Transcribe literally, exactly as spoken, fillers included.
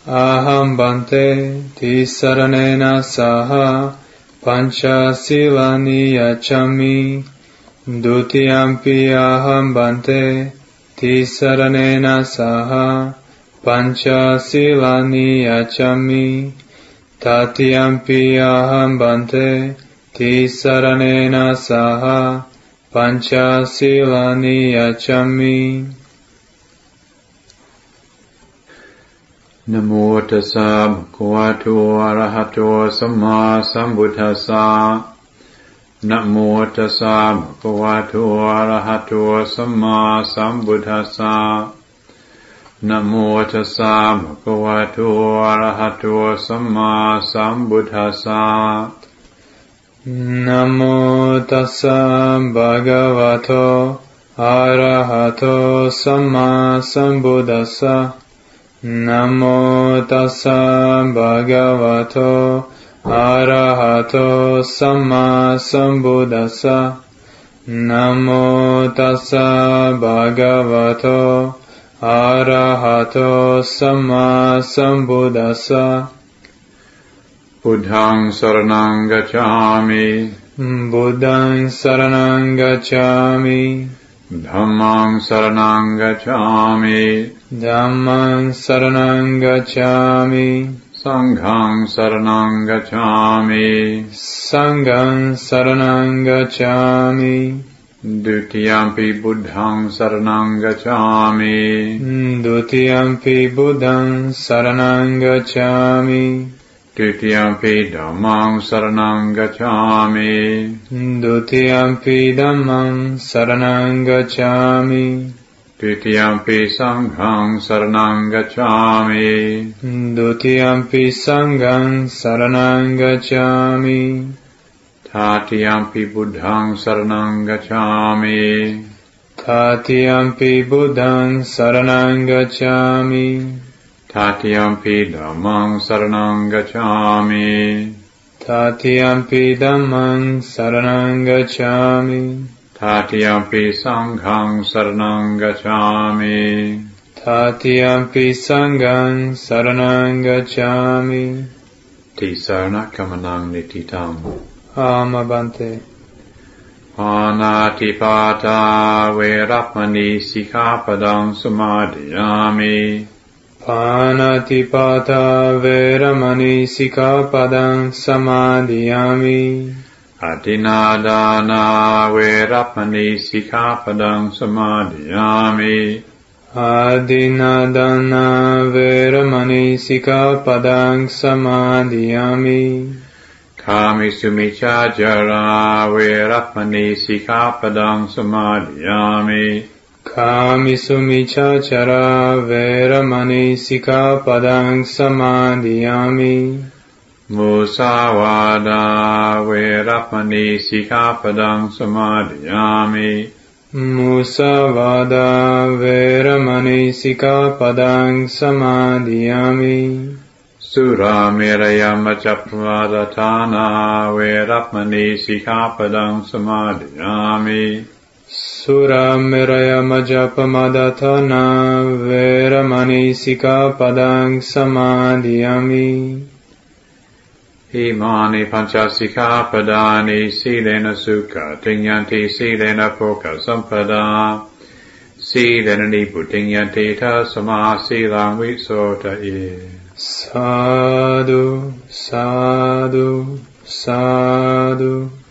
aham bante tisaranena saha pancha silani yachami dutiyampi aham bante tisaranena saha pancha silani yachami tatiyampi aham bante tisaranena saha pancha silani yachami. Namo tassa bhagavato arahato samma sambuddhassa. Namo tassa bhagavato arahato samma sambuddhassa. Namo tassa bhagavato arahato samma sambuddhassa. Namo tassa bhagavato arahato samma sambuddhassa. Namo tassa bhagavato arahato samma sambuddhassa. Namo tassa bhagavato arahato samma sambuddhassa. Buddhaṃ saranang gacchāmi. Buddhaṃ saranang gacchāmi. Dhammāṃ saranang gacchāmi. Dhammāṃ saranang gacchāmi. Sanghāṃ saranang gacchāmi. Sanghāṃ saranang gacchāmi. Dutiyampi buddhaṃ saranang gacchāmi. Dutiyampi buddhaṃ saranang gacchāmi. Dutiyampi dhammāṃ saranang gacchāmi. Dutiyampi dhammāṃ saranang gacchāmi. Dutiyampi sanghāṃ saranang gacchāmi. Dutiyampi sanghāṃ saranang gacchāmi. Tatiyampi buddhaṃ saranang gacchāmi. Tatiyampi buddhaṃ saranang gacchāmi. Tatiyampi dhammāṃ saranang gacchāmi. Tatiyampi dhammāṃ saranang gacchāmi. Tatiyampi sanghāṃ saranang gacchāmi. Tatiyampi sanghāṃ saranang gacchāmi. Tisarana kamanang nititam. Amabante. Panatipata veramani sikkhapadam samadhiyami. Panatipata veramani sikkhapadam samadhiyami. Adinādana veramani sikkhapadam samadhiyami. Adinādana veramani sikkhapadam samadhiyami. Kāmiṣumiccācara veramani sikkhapadam samadhiyami. Kāmiṣumiccācara veramani sikkhapadam samadhiyami. Musāvāda veramani sikkhapadam samadhiyami. Musāvāda veramani sikkhapadam samadhiyami. Surameraya Majapradhatana veramani sikkhapadam samadhiyami. Surameraya Majapamadatana veramani sikkhapadam samadhiyami. Imani pancha sikkhapadani silena sukha tinyanti silena phoka sampada. Silena niputinyanti tasama silang visota e. Sadhu, sadhu, sadhu.